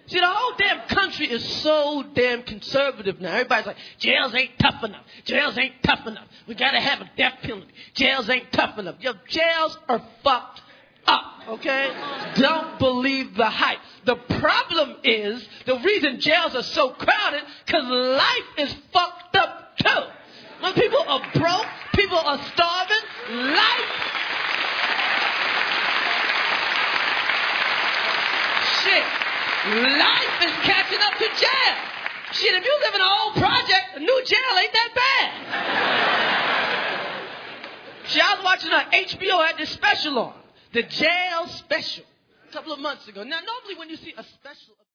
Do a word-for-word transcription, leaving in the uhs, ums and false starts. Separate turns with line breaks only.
See, the whole damn country is so damn conservative now. Everybody's like, jails ain't tough enough. Jails ain't tough enough. We got to have a death penalty. Jails ain't tough enough. Your jails are fucked up, okay? Don't believe the hype. The problem is, the reason jails are so crowded, because life is fucked up too. When people are broke, people are starving, life... Shit. Life is catching up to jail. Shit, if you live in an old project, a new jail ain't that bad. See, I was watching on H B O, had this special on. The Jail Special. A couple of months ago. Now, normally when you see a special...